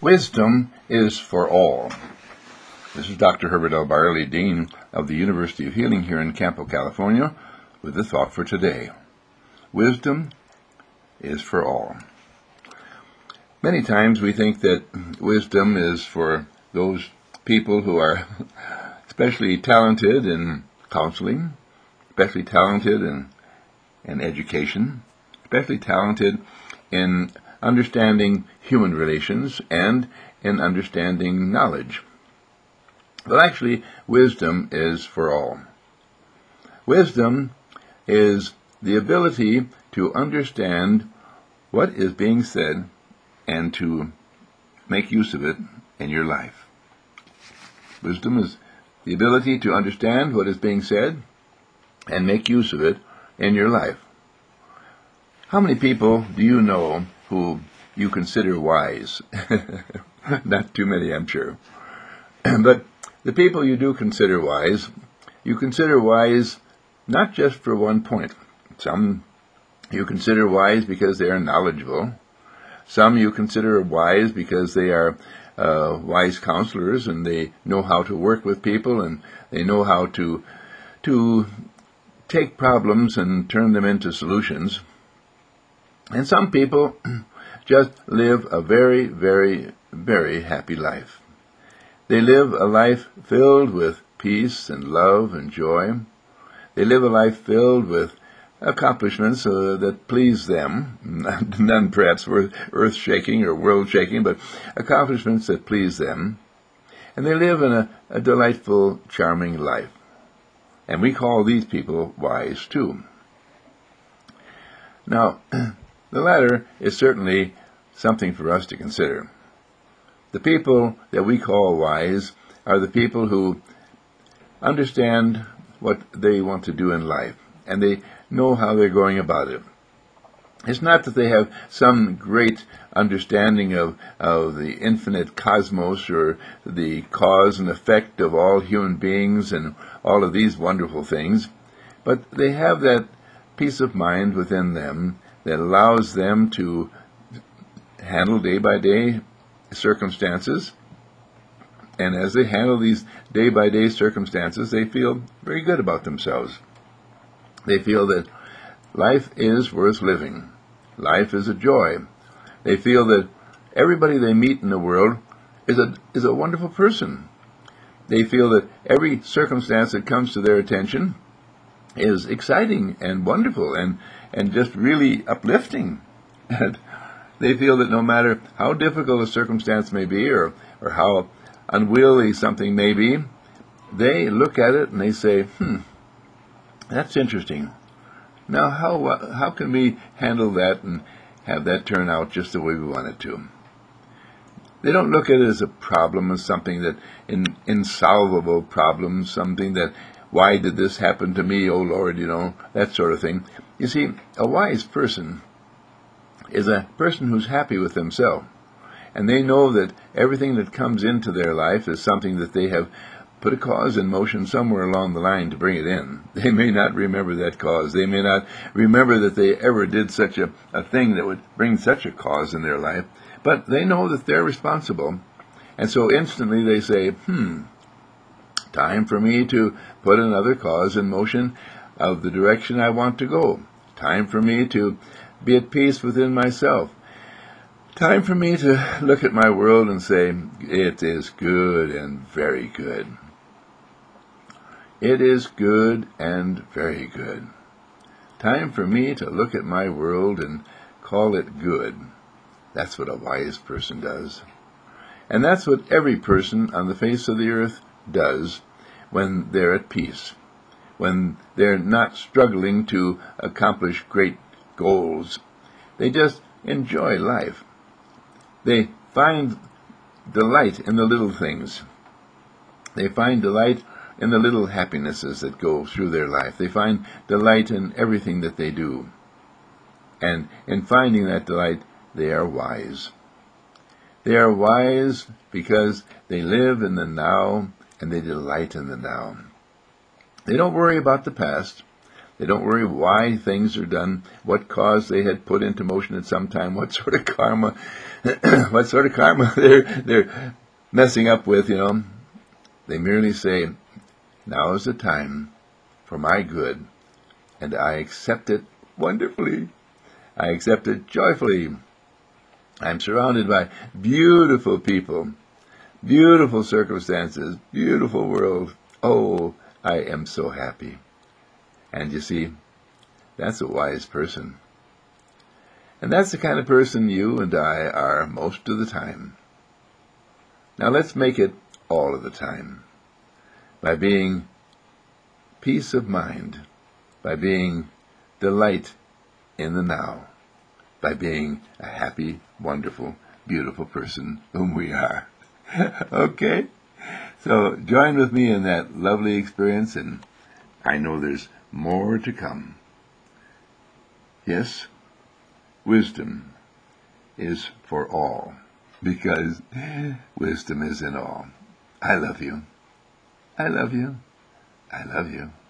Wisdom is for all. This is Dr. Herbert L. Byerly, Dean of the University of Healing here in Campo, California, with the thought for today. Wisdom is for all. Many times we think that wisdom is for those people who are especially talented in counseling, especially talented in education, especially talented in understanding human relations and in understanding knowledge. But actually, wisdom is for all. Wisdom is the ability to understand what is being said and to make use of it in your life. Wisdom is the ability to understand what is being said and make use of it in your life. How many people do you know who you consider wise? Not too many, I'm sure. But the people you do consider wise, you consider wise not just for one point. Some you consider wise because they are knowledgeable. Some you consider wise because they are wise counselors and they know how to work with people and they know how to take problems and turn them into solutions. And some people just live a very, very, very happy life. They live a life filled with peace and love and joy. They live a life filled with accomplishments that please them, none perhaps earth-shaking or world-shaking, but accomplishments that please them. And they live in a delightful, charming life. And we call these people wise too. Now, the latter is certainly something for us to consider. The people that we call wise are the people who understand what they want to do in life, and they know how they're going about it. It's not that they have some great understanding of the infinite cosmos or the cause and effect of all human beings and all of these wonderful things, but they have that peace of mind within them that allows them to handle day-by-day circumstances. And as they handle these day-by-day circumstances, they feel very good about themselves. They feel that life is worth living. Life is a joy. They feel that everybody they meet in the world is a wonderful person. They feel that every circumstance that comes to their attention is exciting and wonderful and just really uplifting. And they feel that no matter how difficult a circumstance may be or how unwieldy something may be, they look at it and they say, that's interesting. Now, how can we handle that and have that turn out just the way we want it to? They don't look at it as a problem, as something that insolvable problem, something that, why did this happen to me, oh Lord, that sort of thing. You see, a wise person is a person who's happy with themselves, and they know that everything that comes into their life is something that they have put a cause in motion somewhere along the line to bring it in. They may not remember that cause. They may not remember that they ever did such a thing that would bring such a cause in their life, but they know that they're responsible, and so instantly they say, time for me to put another cause in motion of the direction I want to go. Time for me to be at peace within myself. Time for me to look at my world and say, it is good and very good. It is good and very good. Time for me to look at my world and call it good. That's what a wise person does. And that's what every person on the face of the earth does when they're at peace, when they're not struggling to accomplish great goals. They just enjoy life. They find delight in the little things. They find delight in the little happinesses that go through their life. They find delight in everything that they do. And in finding that delight, they are wise. They are wise because they live in the now and they delight in the now. They don't worry about the past. They don't worry why things are done, what cause they had put into motion at some time, what sort of karma, they're messing up with, They merely say, now is the time for my good, and I accept it wonderfully. I accept it joyfully. I'm surrounded by beautiful people, beautiful circumstances, beautiful world. Oh, I am so happy. And you see, that's a wise person. And that's the kind of person you and I are most of the time. Now let's make it all of the time. By being peace of mind, by being delight in the now, by being a happy, wonderful, beautiful person whom we are. Okay? So join with me in that lovely experience, and I know there's more to come. Yes, wisdom is for all, because wisdom is in all. I love you. I love you. I love you.